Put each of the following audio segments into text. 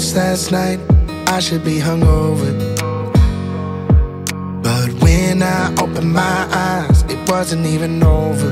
this last night, I should be hungover. But when I opened my eyes, it wasn't even over.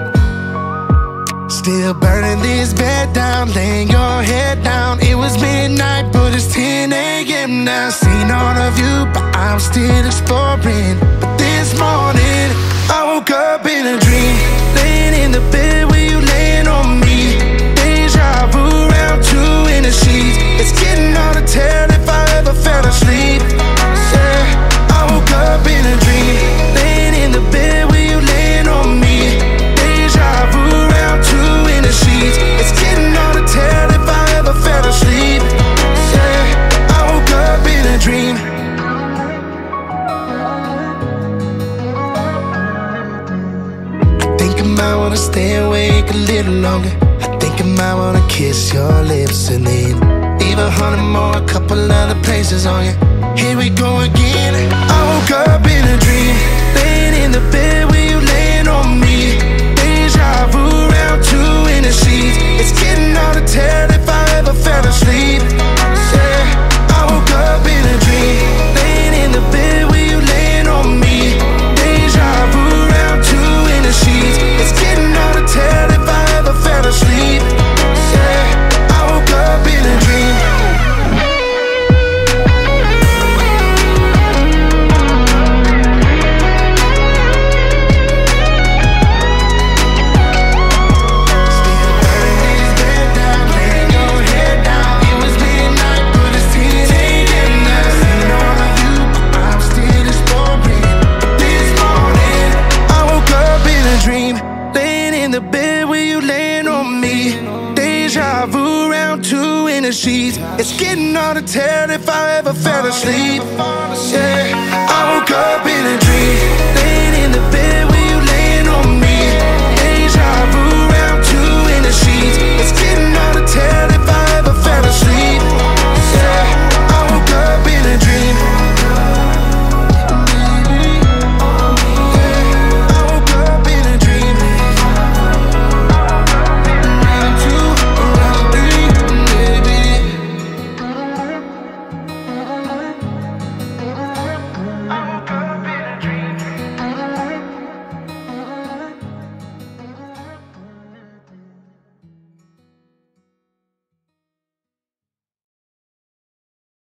Still burning this bed down, laying your head down. It was midnight, but it's 10 a.m. now. Seen all of you, but I'm still exploring. But this morning, I woke up in a dream, laying in the bed where you laying on me. Deja vu, round two in the sheets. It's getting hard to tell if I ever fell asleep. Yeah, I woke up in a dream, laying in the bed where you laying on me. Deja vu, round two in the sheets. It's getting hard to tell if I ever fell asleep. Yeah, I woke up in a dream. I think I might wanna stay awake a little longer. I think I might wanna kiss your lips and then leave 100 more, a couple other places on you. Here we go again. I woke up in a dream, laying in the bed where you laying on me. Deja vu, round two in the sheets. It's getting hard to tell if I ever fell asleep. Yeah, I woke up in a dream, laying in the bed where you laying on me. Deja vu, round two in the sheets. It's getting hard to tell if I ever fell asleep. Yeah, I woke up in a dream. Sheets. It's getting hard to tell if I ever fell asleep. Yeah, I woke up in a dream, laying in the bed.